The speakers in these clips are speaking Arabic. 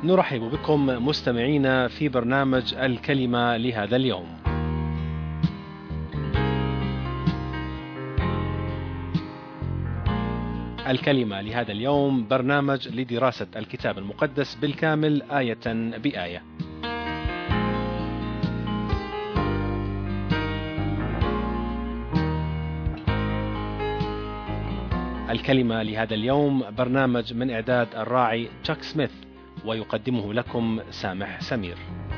نرحب بكم مستمعينا في برنامج الكلمة لهذا اليوم. الكلمة لهذا اليوم برنامج لدراسة الكتاب المقدس بالكامل آية بآية. الكلمة لهذا اليوم برنامج من إعداد الراعي تشاك سميث، ويقدمه لكم سامح سمير.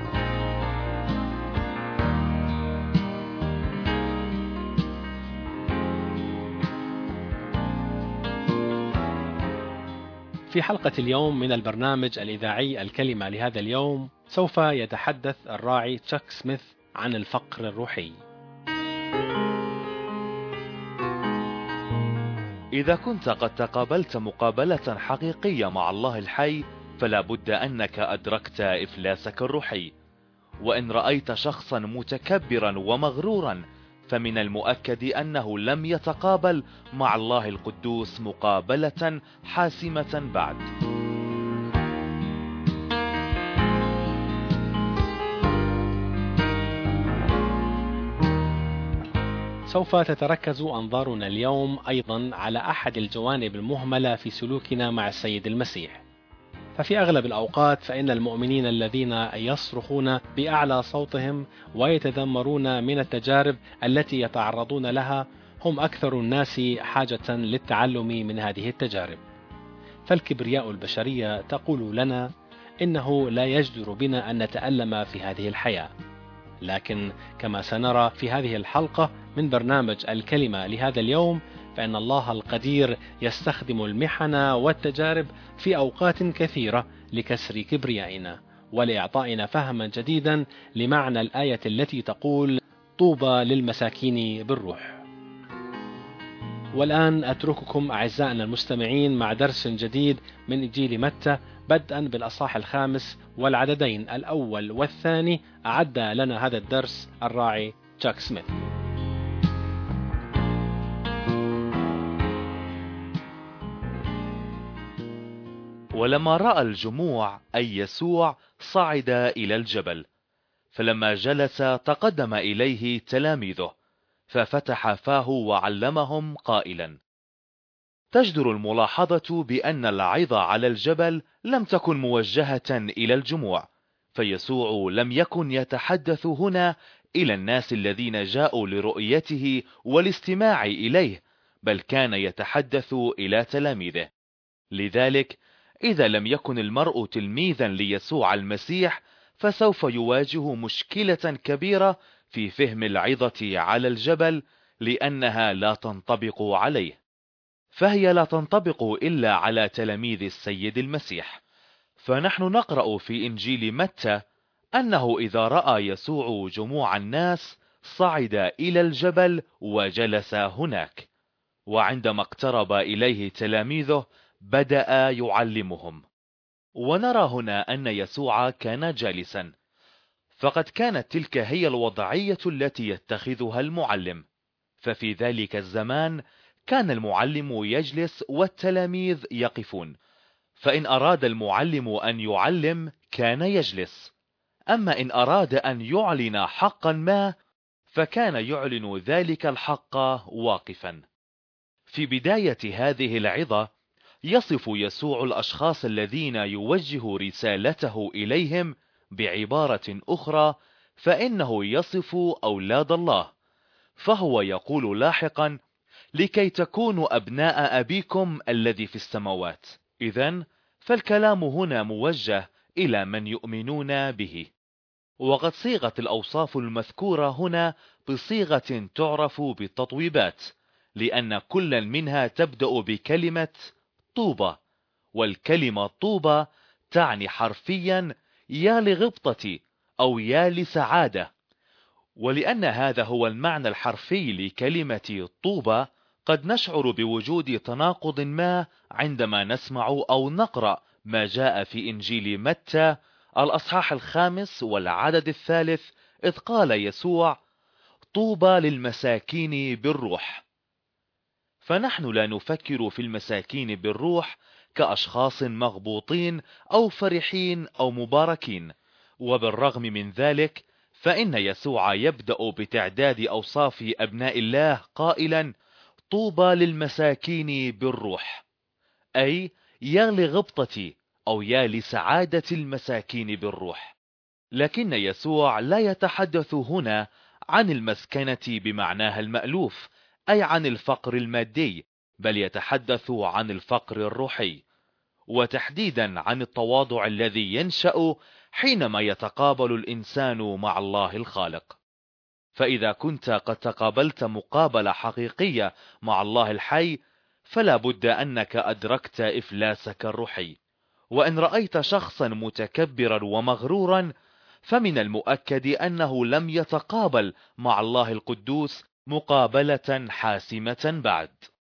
في حلقة اليوم من البرنامج الإذاعي الكلمة لهذا اليوم سوف يتحدث الراعي تشاك سميث عن الفقر الروحي. إذا كنت قد تقابلت مقابلة حقيقية مع الله الحي، فلا بد أنك أدركت إفلاسك الروحي. وإن رأيت شخصا متكبرا ومغرورا، فمن المؤكد أنه لم يتقابل مع الله القدوس مقابلة حاسمة بعد. سوف تتركز أنظارنا اليوم أيضا على أحد الجوانب المهملة في سلوكنا مع السيد المسيح. ففي أغلب الأوقات فإن المؤمنين الذين يصرخون بأعلى صوتهم ويتذمرون من التجارب التي يتعرضون لها هم أكثر الناس حاجة للتعلم من هذه التجارب. فالكبرياء البشرية تقول لنا إنه لا يجدر بنا أن نتألم في هذه الحياة. لكن كما سنرى في هذه الحلقة من برنامج الكلمة لهذا اليوم، فإن الله القدير يستخدم المحن والتجارب في أوقات كثيرة لكسر كبريائنا ولإعطائنا فهما جديدا لمعنى الآية التي تقول: طوبى للمساكين بالروح. والآن أترككم أعزائنا المستمعين مع درس جديد من إنجيل متى، بدءا بالأصحاح 5 والعددين الأول والثاني. أعد لنا هذا الدرس الراعي تشاك سميث. ولما رأى الجموع أي يسوع صعد إلى الجبل، فلما جلس تقدم إليه تلاميذه، ففتح فاه وعلمهم قائلا: تجدر الملاحظة بأن العظة على الجبل لم تكن موجهة إلى الجموع، فيسوع لم يكن يتحدث هنا إلى الناس الذين جاءوا لرؤيته والاستماع إليه، بل كان يتحدث إلى تلاميذه. لذلك إذا لم يكن المرء تلميذا ليسوع المسيح، فسوف يواجه مشكلة كبيرة في فهم العظة على الجبل، لأنها لا تنطبق عليه، فهي لا تنطبق إلا على تلاميذ السيد المسيح. فنحن نقرأ في إنجيل متى أنه إذا رأى يسوع جموع الناس صعد إلى الجبل وجلس هناك، وعندما اقترب إليه تلاميذه بدأ يعلمهم. ونرى هنا أن يسوع كان جالسا، فقد كانت تلك هي الوضعية التي يتخذها المعلم. ففي ذلك الزمان كان المعلم يجلس والتلاميذ يقفون، فإن أراد المعلم أن يعلم كان يجلس، أما إن أراد أن يعلن حقا ما فكان يعلن ذلك الحق واقفا. في بداية هذه العظة يصف يسوع الأشخاص الذين يوجه رسالته إليهم بعبارة أخرى، فإنه يصف أولاد الله، فهو يقول لاحقا: لكي تكونوا أبناء أبيكم الذي في السماوات. إذن فالكلام هنا موجه إلى من يؤمنون به. وقد صيغت الأوصاف المذكورة هنا بصيغة تعرف بالتطويبات، لأن كل منها تبدأ بكلمة طوبى، والكلمة طوبى تعني حرفيا يا لغبطتي أو يا لسعادة. ولأن هذا هو المعنى الحرفي لكلمة طوبى، قد نشعر بوجود تناقض ما عندما نسمع أو نقرأ ما جاء في إنجيل متى الأصحاح 5 والعدد 3، إذ قال يسوع: طوبى للمساكين بالروح. فنحن لا نفكر في المساكين بالروح كأشخاص مغبوطين أو فرحين أو مباركين. وبالرغم من ذلك فإن يسوع يبدأ بتعداد أوصاف أبناء الله قائلا: طوبى للمساكين بالروح، أي يا لغبطتي أو يا لسعادة المساكين بالروح. لكن يسوع لا يتحدث هنا عن المسكنة بمعناها المألوف، أي عن الفقر المادي، بل يتحدث عن الفقر الروحي، وتحديدا عن التواضع الذي ينشأ حينما يتقابل الإنسان مع الله الخالق. فإذا كنت قد تقابلت مقابلة حقيقية مع الله الحي، فلا بد أنك أدركت إفلاسك الروحي. وإن رأيت شخصا متكبرا ومغرورا، فمن المؤكد أنه لم يتقابل مع الله القدوس مقابلة حاسمة بعد.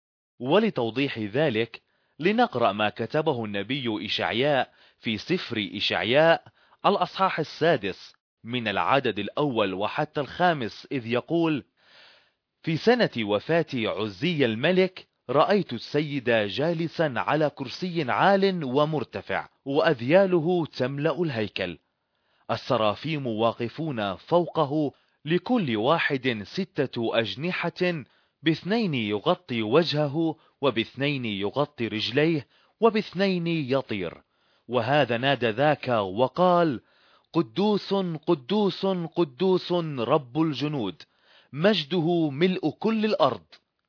ولتوضيح ذلك لنقرأ ما كتبه النبي إشعياء في سفر إشعياء الأصحاح 6 من العدد الأول وحتى 5، إذ يقول: في سنة وفاة عزي الملك رأيت السيد جالسا على كرسي عال ومرتفع، وأذياله تملأ الهيكل، السرافيم واقفون فوقه، لكل واحد 6 أجنحة، ب2 يغطي وجهه، وب2 يغطي رجليه، وب2 يطير. وهذا نادى ذاك وقال: قدوس قدوس قدوس رب الجنود، مجده ملء كل الأرض.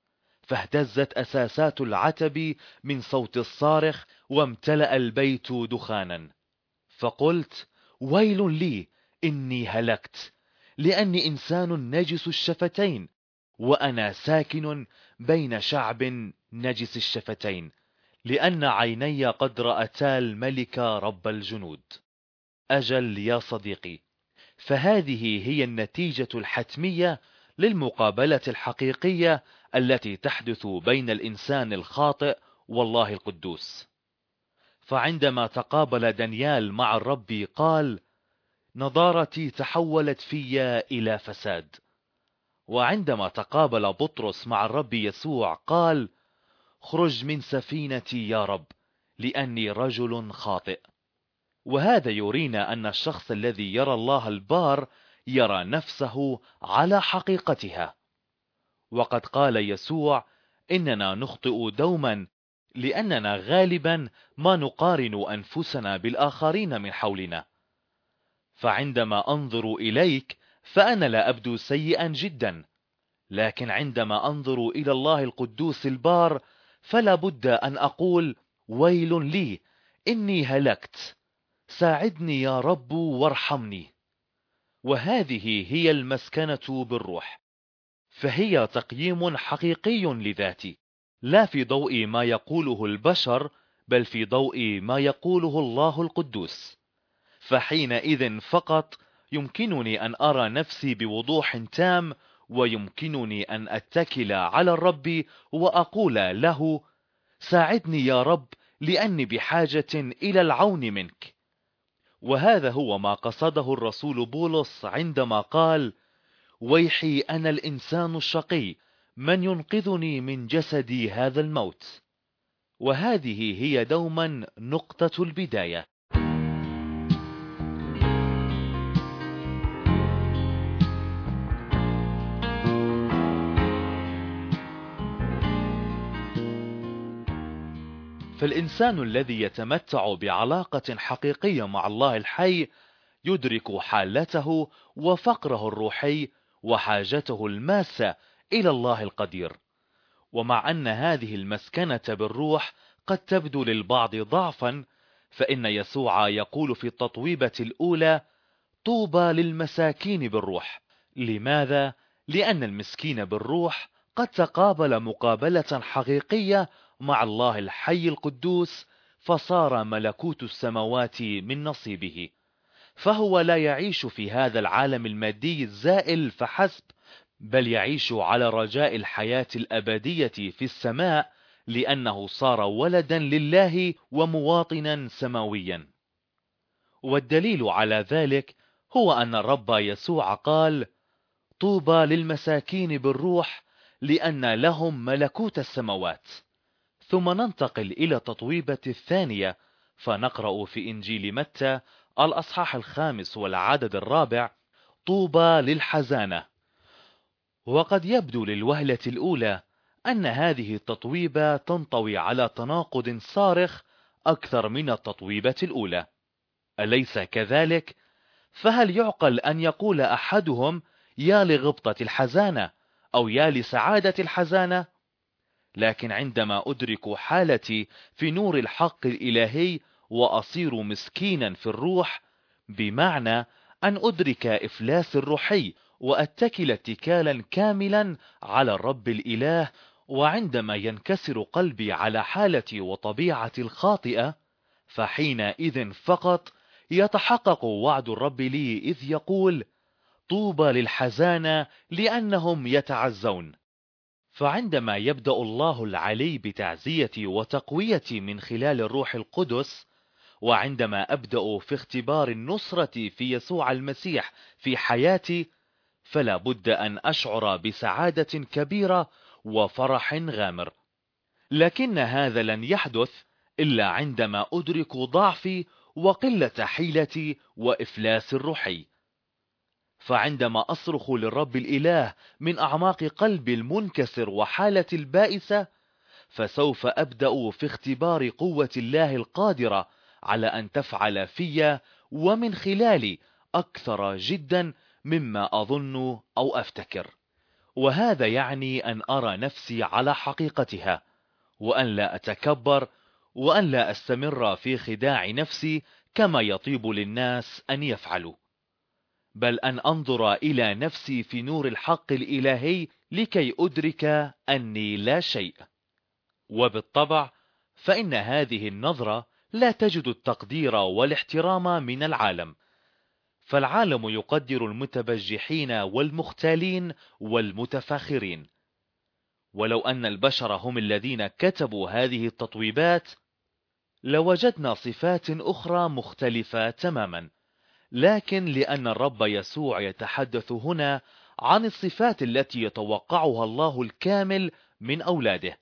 فاهتزت أساسات العتب من صوت الصارخ، وامتلأ البيت دخانا. فقلت: ويل لي إني هلكت، لأني إنسان نجس الشفتين، وأنا ساكن بين شعب نجس الشفتين، لأن عيني قد رأتا الملك رب الجنود. أجل يا صديقي، فهذه هي النتيجة الحتمية للمقابلة الحقيقية التي تحدث بين الإنسان الخاطئ والله القدوس. فعندما تقابل دانيال مع الرب قال: نضارتي تحولت في إلى فساد. وعندما تقابل بطرس مع الرب يسوع قال: خرج من سفينتي يا رب، لأني رجل خاطئ. وهذا يرينا أن الشخص الذي يرى الله البار يرى نفسه على حقيقتها. وقد قال يسوع: إننا نخطئ دوما، لأننا غالبا ما نقارن أنفسنا بالآخرين من حولنا. فعندما أنظر إليك فأنا لا أبدو سيئا جدا، لكن عندما أنظر إلى الله القدوس البار فلا بد أن أقول: ويل لي إني هلكت، ساعدني يا رب وارحمني. وهذه هي المسكنة بالروح، فهي تقييم حقيقي لذاتي، لا في ضوء ما يقوله البشر، بل في ضوء ما يقوله الله القدوس. فحينئذ فقط يمكنني أن أرى نفسي بوضوح تام، ويمكنني أن أتكل على الرب وأقول له: ساعدني يا رب، لأني بحاجة إلى العون منك. وهذا هو ما قصده الرسول بولس عندما قال: ويحي أنا الإنسان الشقي، من ينقذني من جسدي هذا الموت. وهذه هي دوما نقطة البداية. فالإنسان الذي يتمتع بعلاقة حقيقية مع الله الحي يدرك حالته وفقره الروحي وحاجته الماسة إلى الله القدير. ومع أن هذه المسكنة بالروح قد تبدو للبعض ضعفا، فإن يسوع يقول في التطويبة الأولى: طوبى للمساكين بالروح. لماذا؟ لأن المسكين بالروح قد تقابل مقابلة حقيقية مع الله الحي القدوس، فصار ملكوت السماوات من نصيبه. فهو لا يعيش في هذا العالم المادي الزائل فحسب، بل يعيش على رجاء الحياة الأبدية في السماء، لأنه صار ولدا لله ومواطنا سماويا. والدليل على ذلك هو أن الرب يسوع قال: طوبى للمساكين بالروح، لأن لهم ملكوت السماوات. ثم ننتقل إلى التطويبة الثانية، فنقرأ في إنجيل متى الأصحاح 5 والعدد 4: طوبى للحزانة. وقد يبدو للوهلة الأولى أن هذه التطويبة تنطوي على تناقض صارخ أكثر من التطويبة الأولى، أليس كذلك؟ فهل يعقل أن يقول أحدهم يا لغبطة الحزانة أو يا لسعادة الحزانة؟ لكن عندما أدرك حالتي في نور الحق الإلهي وأصير مسكينا في الروح، بمعنى أن أدرك إفلاس الروحي وأتكل اتكالا كاملا على الرب الإله، وعندما ينكسر قلبي على حالتي وطبيعتي الخاطئة، فحينئذ فقط يتحقق وعد الرب لي إذ يقول: طوبى للحزانة لأنهم يتعزون. فعندما يبدأ الله العلي بتعزيتي وتقويتي من خلال الروح القدس، وعندما أبدأ في اختبار النصرة في يسوع المسيح في حياتي، فلا بد أن أشعر بسعادة كبيرة وفرح غامر. لكن هذا لن يحدث إلا عندما أدرك ضعفي وقلة حيلتي وإفلاس الروحي. فعندما أصرخ للرب الإله من أعماق قلبي المنكسر وحالتي البائسة، فسوف أبدأ في اختبار قوة الله القادرة على أن تفعل في ومن خلالي أكثر جدا مما أظن أو أفتكر. وهذا يعني أن أرى نفسي على حقيقتها، وأن لا أتكبر، وأن لا أستمر في خداع نفسي كما يطيب للناس أن يفعلوا، بل أن أنظر إلى نفسي في نور الحق الإلهي لكي أدرك أني لا شيء. وبالطبع فإن هذه النظرة لا تجد التقدير والاحترام من العالم، فالعالم يقدر المتبجحين والمختالين والمتفاخرين. ولو أن البشر هم الذين كتبوا هذه التطويبات لوجدنا صفات أخرى مختلفة تماما، لكن لأن الرب يسوع يتحدث هنا عن الصفات التي يتوقعها الله الكامل من أولاده.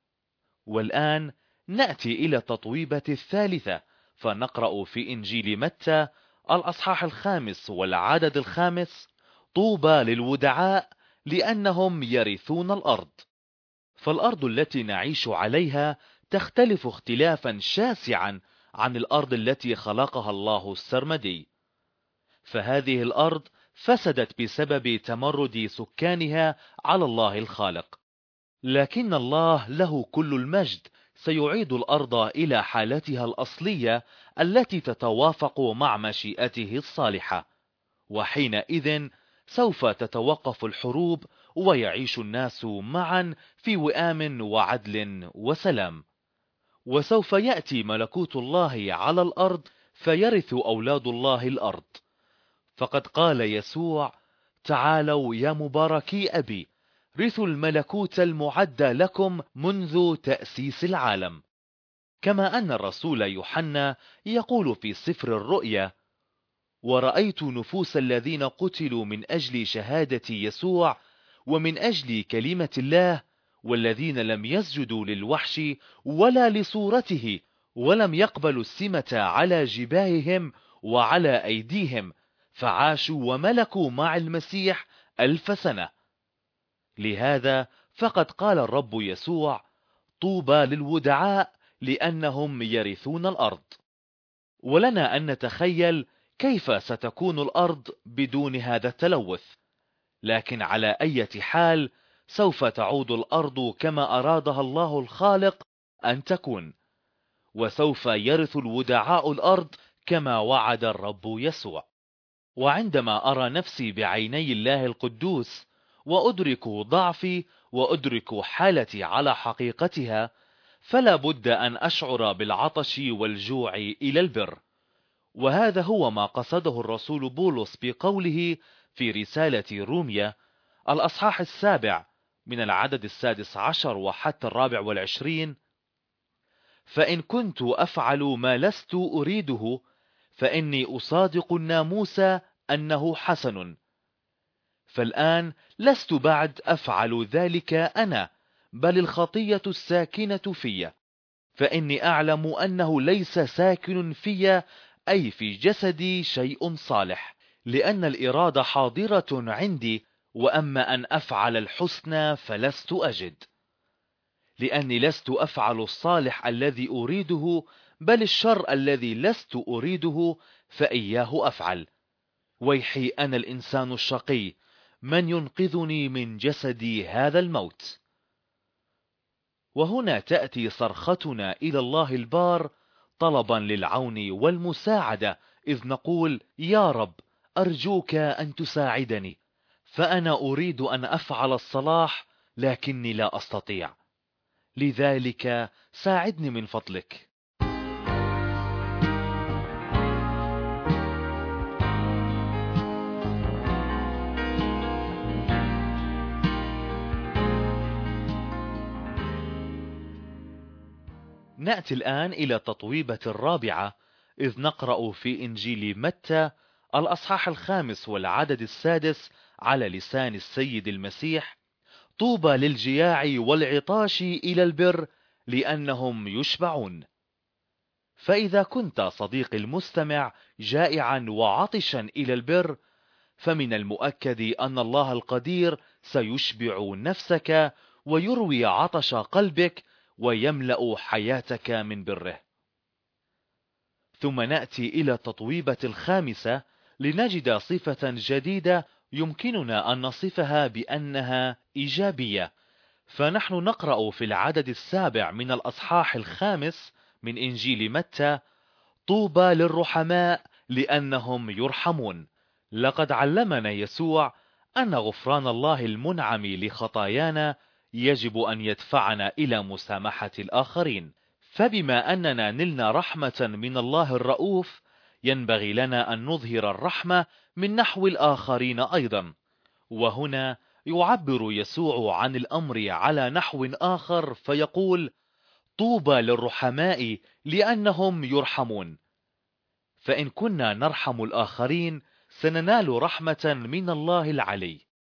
والآن نأتي إلى التطويبة الثالثة، فنقرأ في إنجيل متى الأصحاح 5 والعدد 5: طوبى للودعاء لأنهم يرثون الأرض. فالأرض التي نعيش عليها تختلف اختلافا شاسعا عن الأرض التي خلقها الله السرمدي. فهذه الأرض فسدت بسبب تمرد سكانها على الله الخالق، لكن الله له كل المجد سيعيد الأرض إلى حالتها الأصلية التي تتوافق مع مشيئته الصالحة، وحينئذ سوف تتوقف الحروب ويعيش الناس معا في وئام وعدل وسلام. وسوف يأتي ملكوت الله على الأرض فيرث أولاد الله الأرض. فقد قال يسوع: تعالوا يا مباركي أبي، رثوا الملكوت المعد لكم منذ تأسيس العالم. كما أن الرسول يوحنا يقول في سفر الرؤيا: ورأيت نفوس الذين قتلوا من أجل شهادة يسوع ومن أجل كلمة الله، والذين لم يسجدوا للوحش ولا لصورته، ولم يقبلوا السمة على جباههم وعلى أيديهم، فعاشوا وملكوا مع المسيح 1000 سنة. لهذا فقد قال الرب يسوع: طوبى للودعاء لأنهم يرثون الأرض. ولنا أن نتخيل كيف ستكون الأرض بدون هذا التلوث، لكن على أي حال سوف تعود الأرض كما أرادها الله الخالق أن تكون، وسوف يرث الودعاء الأرض كما وعد الرب يسوع. وعندما أرى نفسي بعيني الله القدوس وأدرك ضعفي وأدرك حالتي على حقيقتها، فلا بد أن أشعر بالعطش والجوع إلى البر. وهذا هو ما قصده الرسول بولس بقوله في رسالة روميا الأصحاح 7 من العدد 16 وحتى 24: فإن كنت أفعل ما لست أريده فإني أصادق الناموس أنه حسن. فالآن لست بعد أفعل ذلك أنا، بل الخطية الساكنة في، فإني أعلم أنه ليس ساكن في أي في جسدي شيء صالح، لأن الإرادة حاضرة عندي، وأما أن أفعل الحسنى فلست أجد، لأني لست أفعل الصالح الذي أريده، بل الشر الذي لست أريده فإياه أفعل. ويحي أنا الإنسان الشقي، من ينقذني من جسدي هذا الموت؟ وهنا تأتي صرختنا إلى الله البار طلبا للعون والمساعدة، إذ نقول: يا رب، أرجوك أن تساعدني، فأنا أريد أن أفعل الصلاح لكني لا أستطيع، لذلك ساعدني من فضلك. نأتي الآن إلى التطويبة الرابعة، إذ نقرأ في إنجيل متى الأصحاح 5 والعدد 6 على لسان السيد المسيح: طوبى للجياع والعطاش إلى البر لأنهم يشبعون. فإذا كنت صديقي المستمع جائعا وعطشا إلى البر، فمن المؤكد أن الله القدير سيشبع نفسك ويروي عطش قلبك ويملأ حياتك من بره. ثم نأتي إلى التطويبة الخامسة لنجد صفة جديدة يمكننا أن نصفها بأنها إيجابية، فنحن نقرأ في العدد 7 من الأصحاح 5 من إنجيل متى: طوبى للرحماء لأنهم يرحمون. لقد علمنا يسوع أن غفران الله المنعم لخطايانا يجب أن يدفعنا إلى مسامحة الآخرين، فبما أننا نلنا رحمة من الله الرؤوف، ينبغي لنا أن نظهر الرحمة من نحو الآخرين أيضا. وهنا يعبر يسوع عن الأمر على نحو آخر فيقول: طوبى للرحماء لأنهم يرحمون. فإن كنا نرحم الآخرين سننال رحمة من الله العلي.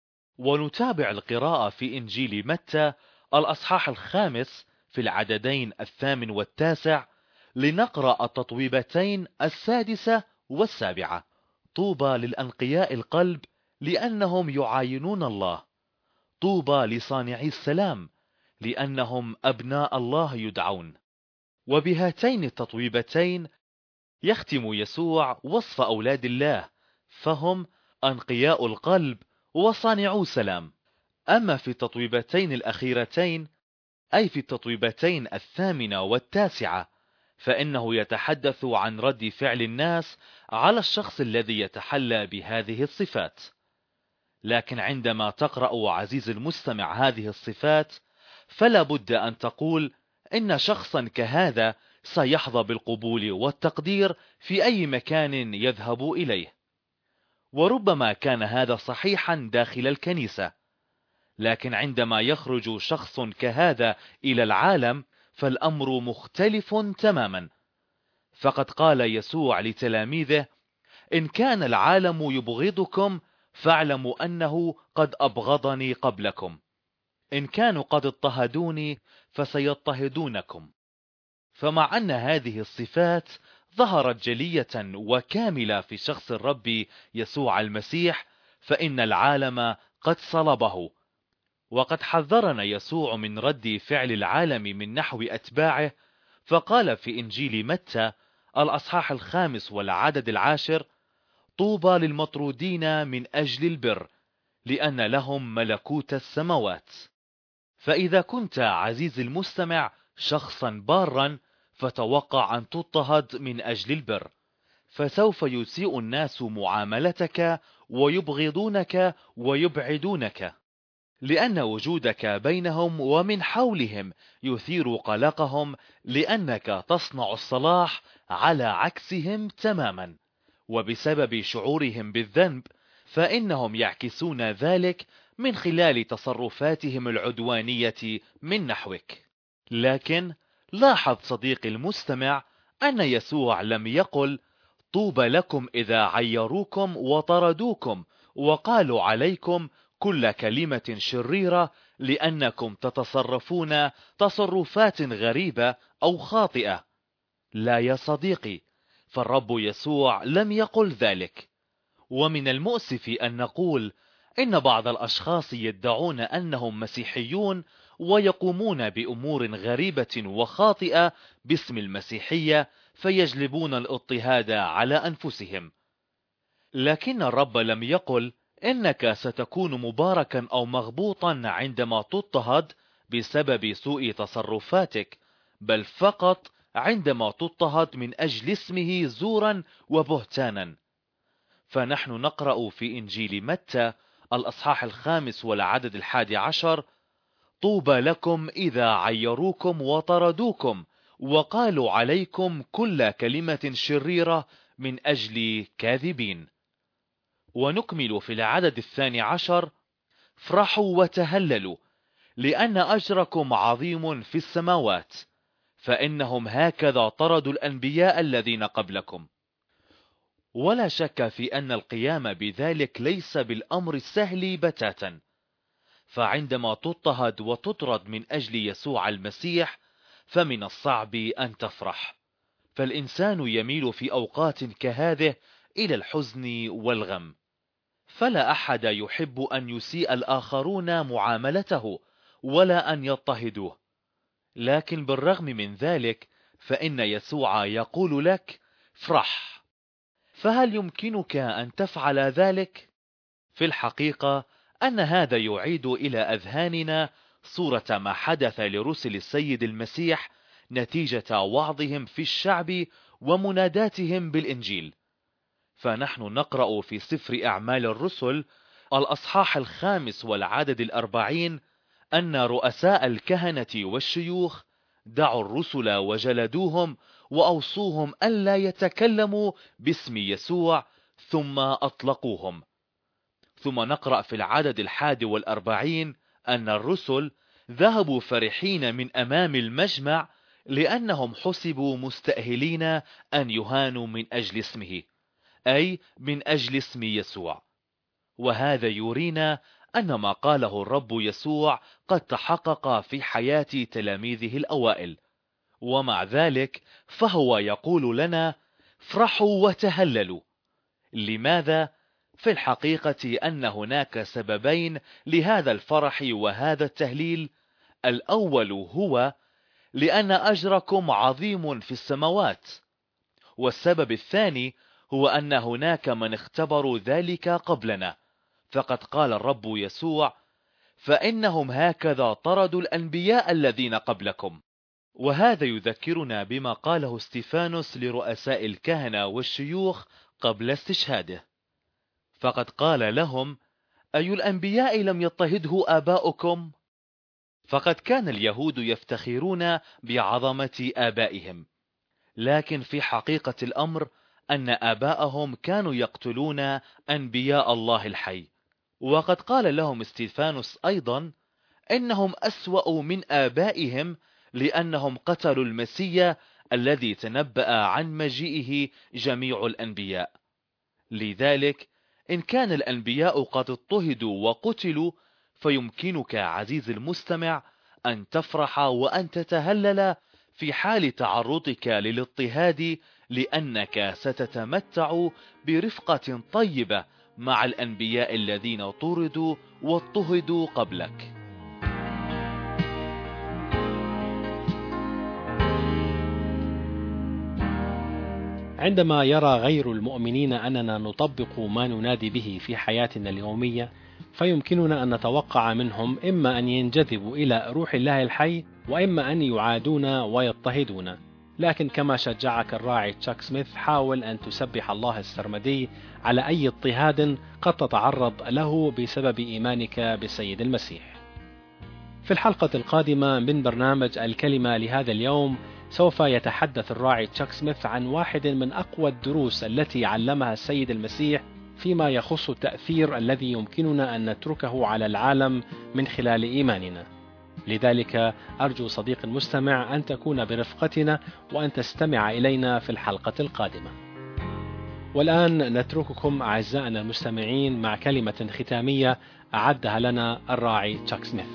ونتابع القراءة في إنجيل متى الأصحاح 5 في العددين 8 و9 لنقرأ التطويبتين 6 و7: طوبى للأنقياء القلب لأنهم يعاينون الله، طوبى لصانعي السلام لأنهم أبناء الله يدعون. وبهاتين التطويبتين يختم يسوع وصف أولاد الله، فهم أنقياء القلب وصانعو سلام. أما في التطويبتين الأخيرتين، أي في التطويبتين 8 و9، فإنه يتحدث عن رد فعل الناس على الشخص الذي يتحلى بهذه الصفات. لكن عندما تقرأ عزيز المستمع هذه الصفات، فلا بد أن تقول إن شخصا كهذا سيحظى بالقبول والتقدير في أي مكان يذهب إليه. وربما كان هذا صحيحا داخل الكنيسة، لكن عندما يخرج شخص كهذا إلى العالم فالأمر مختلف تماما. فقد قال يسوع لتلاميذه: إن كان العالم يبغضكم فاعلموا أنه قد أبغضني قبلكم، إن كانوا قد اضطهدوني فسيضطهدونكم. فمع أن هذه الصفات ظهرت جلية وكاملة في شخص الرب يسوع المسيح، فإن العالم قد صلبه. وقد حذرنا يسوع من رد فعل العالم من نحو أتباعه، فقال في إنجيل متى الأصحاح 5 والعدد 10: طوبى للمطرودين من أجل البر لأن لهم ملكوت السماوات. فإذا كنت عزيز المستمع شخصا بارا، فتوقع أن تضطهد من أجل البر، فسوف يسيء الناس معاملتك ويبغضونك ويبعدونك، لأن وجودك بينهم ومن حولهم يثير قلقهم، لأنك تصنع الصلاح على عكسهم تماما. وبسبب شعورهم بالذنب فإنهم يعكسون ذلك من خلال تصرفاتهم العدوانية من نحوك. لكن لاحظ صديقي المستمع أن يسوع لم يقل: طوبى لكم إذا عيروكم وطردوكم وقالوا عليكم كل كلمة شريرة لأنكم تتصرفون تصرفات غريبة أو خاطئة. لا يا صديقي، فالرب يسوع لم يقل ذلك. ومن المؤسف أن نقول إن بعض الأشخاص يدعون أنهم مسيحيون ويقومون بأمور غريبة وخاطئة باسم المسيحية، فيجلبون الاضطهاد على أنفسهم. لكن الرب لم يقل إنك ستكون مباركا أو مغبوطا عندما تضطهد بسبب سوء تصرفاتك، بل فقط عندما تضطهد من أجل اسمه زورا وبهتانا. فنحن نقرأ في إنجيل متى الأصحاح 5 والعدد 11: طوبى لكم إذا عيروكم وطردوكم وقالوا عليكم كل كلمة شريرة من أجل كاذبين. ونكمل في العدد 12: افرحوا وتهللوا لأن أجركم عظيم في السماوات، فإنهم هكذا طردوا الأنبياء الذين قبلكم. ولا شك في أن القيام بذلك ليس بالأمر السهل بتاتا، فعندما تضطهد وتطرد من أجل يسوع المسيح فمن الصعب أن تفرح، فالإنسان يميل في أوقات كهذه إلى الحزن والغم. فلا أحد يحب أن يسيء الآخرون معاملته ولا أن يضطهدوه، لكن بالرغم من ذلك فإن يسوع يقول لك: افرح. فهل يمكنك أن تفعل ذلك؟ في الحقيقة أن هذا يعيد إلى أذهاننا صورة ما حدث لرسل السيد المسيح نتيجة وعظهم في الشعب ومناداتهم بالإنجيل. فنحن نقرأ في سفر أعمال الرسل الأصحاح 5 والعدد 40 أن رؤساء الكهنة والشيوخ دعوا الرسل وجلدوهم وأوصوهم ألا يتكلموا باسم يسوع، ثم أطلقوهم. ثم نقرأ في العدد 41 أن الرسل ذهبوا فرحين من أمام المجمع لأنهم حسبوا مستأهلين أن يهانوا من أجل اسمه، أي من أجل اسم يسوع. وهذا يرينا أن ما قاله الرب يسوع قد تحقق في حياة تلاميذه الأوائل، ومع ذلك فهو يقول لنا: افرحوا وتهللوا. لماذا؟ في الحقيقة أن هناك سببين لهذا الفرح وهذا التهليل. الأول هو لأن أجركم عظيم في السماوات، والسبب الثاني هو أن هناك من اختبروا ذلك قبلنا، فقد قال الرب يسوع: فإنهم هكذا طردوا الأنبياء الذين قبلكم. وهذا يذكرنا بما قاله استيفانوس لرؤساء الكهنة والشيوخ قبل استشهاده، فقد قال لهم: أي الأنبياء لم يضطهده آباؤكم؟ فقد كان اليهود يفتخرون بعظمة آبائهم، لكن في حقيقة الأمر أن آباءهم كانوا يقتلون أنبياء الله الحي. وقد قال لهم استيفانوس أيضا إنهم أسوأ من آبائهم لأنهم قتلوا المسيح الذي تنبأ عن مجيئه جميع الأنبياء. لذلك إن كان الأنبياء قد اضطهدوا وقتلوا، فيمكنك عزيزي المستمع أن تفرح وأن تتهلل في حال تعرضك للاضطهاد، لأنك ستتمتع برفقة طيبة مع الأنبياء الذين طردوا واضطهدوا قبلك. عندما يرى غير المؤمنين أننا نطبق ما ننادي به في حياتنا اليومية، فيمكننا أن نتوقع منهم إما أن ينجذبوا إلى روح الله الحي، وإما أن يعادونا ويضطهدونا. لكن كما شجعك الراعي تشاك سميث، حاول أن تسبح الله السرمدي على أي اضطهاد قد تتعرض له بسبب إيمانك بالسيد المسيح. في الحلقة القادمة من برنامج الكلمة لهذا اليوم سوف يتحدث الراعي تشاك سميث عن واحد من أقوى الدروس التي علمها السيد المسيح فيما يخص التأثير الذي يمكننا أن نتركه على العالم من خلال إيماننا. لذلك أرجو صديق المستمع أن تكون برفقتنا وأن تستمع إلينا في الحلقة القادمة. والآن نترككم أعزائنا المستمعين مع كلمة ختامية أعدها لنا الراعي تشاك سميث.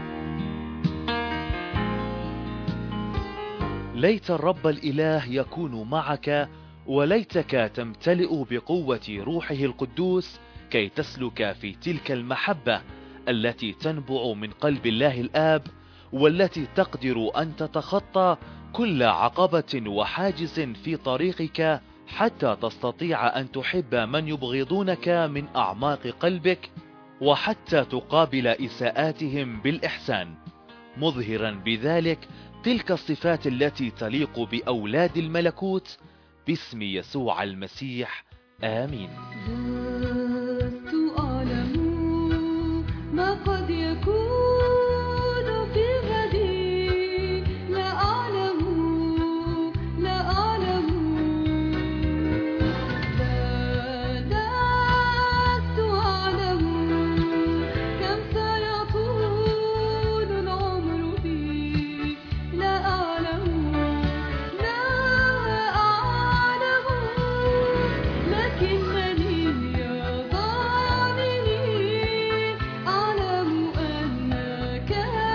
ليت الرب الإله يكون معك، وليتك تمتلئ بقوة روحه القدوس كي تسلك في تلك المحبة التي تنبع من قلب الله الآب، والتي تقدر أن تتخطى كل عقبة وحاجز في طريقك حتى تستطيع أن تحب من يبغضونك من أعماق قلبك، وحتى تقابل إساءاتهم بالإحسان، مظهرا بذلك تلك الصفات التي تليق بأولاد الملكوت باسم يسوع المسيح. آمين. لست أعلم ما قد يكون في غدي، لا أعلم لا أعلم، لست أعلم كم سيطول العمر بي، لا أعلم لا أعلم، لكنني يا ضامني أعلم أنك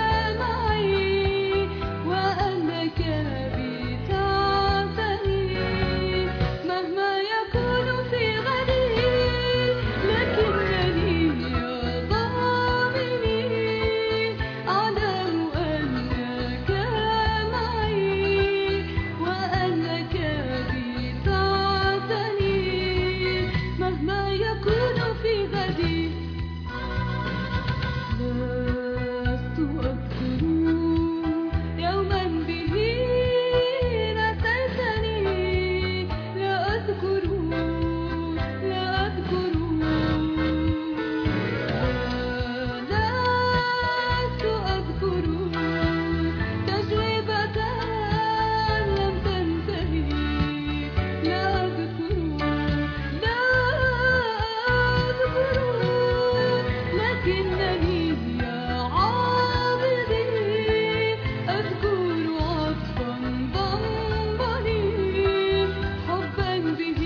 معي وأنك بتعتني مهما يكون في غدي، لكنني يا ضامني أعلم أنك معي وأنك بتعتني مهما يكون في غدي. لست أذكر يوما به نسيتني، لا أذكر لا أذكر، لست أذكر تجربة لم تنتهي، لا أذكر لا أذكر، لكنني يا عابدي أذكر عطفا ضمني، حبا به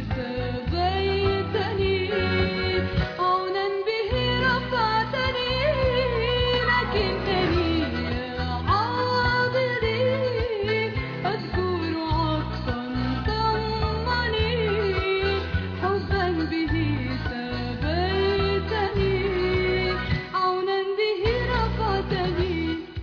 سبيتني، عونا به رفعتني، لكنني يا عابدي أذكر عطفا ضمني، حبا به سبيتني، عونا به رفعتني.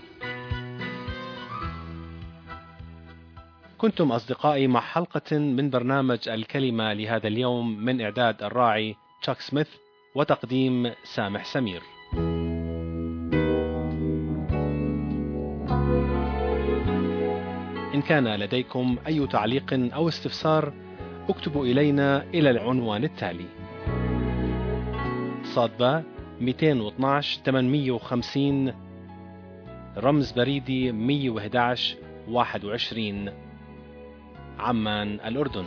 كنتم أصدقائي مع حلقة من برنامج الكلمة لهذا اليوم من إعداد الراعي تشاك سميث وتقديم سامح سمير. إن كان لديكم أي تعليق أو استفسار اكتبوا إلينا إلى العنوان التالي: صادبة 212 850 رمز بريدي 111 21 عمان الأردن.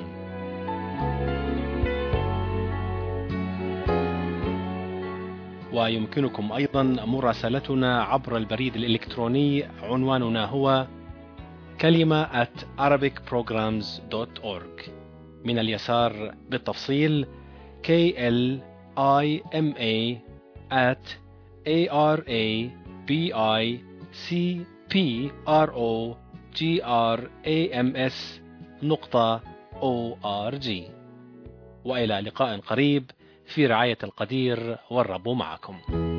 ويمكنكم أيضا مراسلتنا عبر البريد الإلكتروني، عنواننا هو كلمة @arabicprograms.org. من اليسار بالتفصيل KLIMA@arabicprograms.org. وإلى لقاء قريب في رعاية القدير، والرب معكم.